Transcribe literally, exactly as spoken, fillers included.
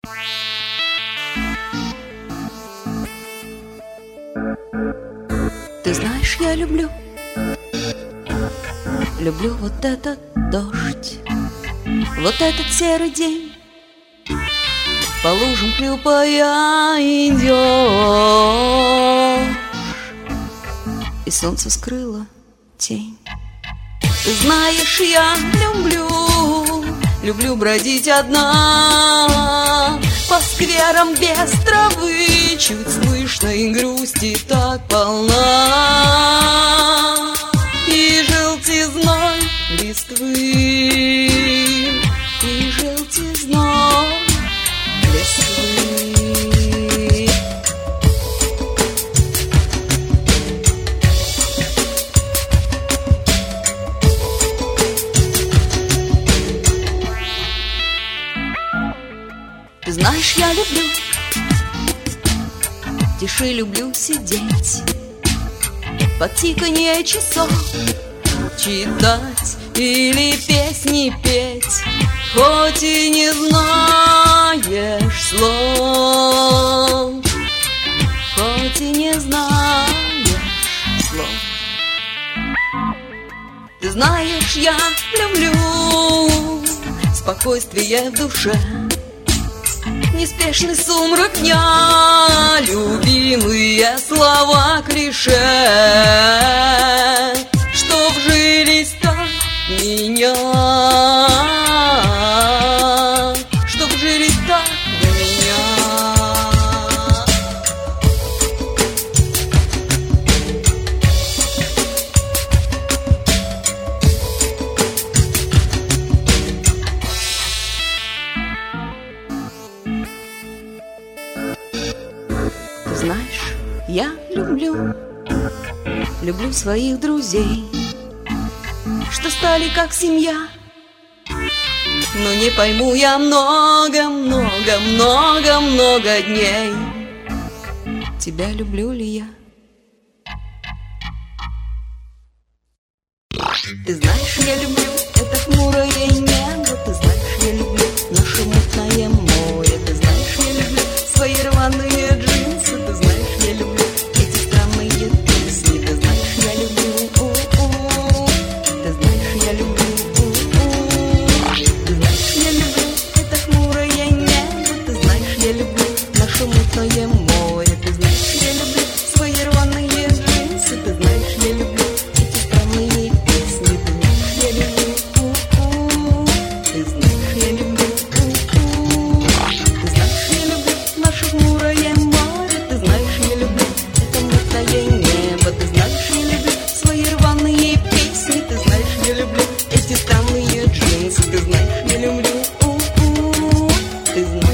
Ты знаешь, я люблю, люблю вот этот дождь, вот этот серый день. По лужам хлюпая идешь, и солнце скрыло тень. Ты знаешь, я люблю, люблю бродить одна по скверам без травы. Чуть слышно и грусти так полна, и желтизной листвы, и желтизной листвы. Ты знаешь, я люблю, в тиши люблю сидеть, под тиканье часов читать или песни петь, хоть и не знаешь слов, хоть и не знаешь слов. Ты знаешь, я люблю спокойствие в душе, неспешный сумрак дня, любимые слова клише, чтоб жились так меня, чтоб жились так меня. Ты знаешь, я люблю, люблю своих друзей, что стали как семья. Но не пойму я много-много-много-много дней, тебя люблю ли я. Ты знаешь, я люблю это хмурое небо, ты знаешь, я люблю наше мутное море, ты знаешь, я люблю свои рваные джинсы, ты знаешь, я люблю эти странные песни, ты знаешь, я люблю, у-у, ты знаешь, я люблю, у-у, ты знаешь, я люблю это хмурое небо, ты знаешь, я люблю наше мутное море, ты знаешь, я люблю свои рваные джинсы, ты знаешь, я люблю эти странные песни, ты знаешь, я люблю, у-у, ты знаешь, я люблю, у-у, ты знаешь, я люблю наше хмурое море, ты знаешь, я люблю это мутное небо, ты знаешь, я люблю свои рваные песни, ты знаешь, я люблю эти странные джинсы, ты знаешь, я люблю, у-у, ты знаешь.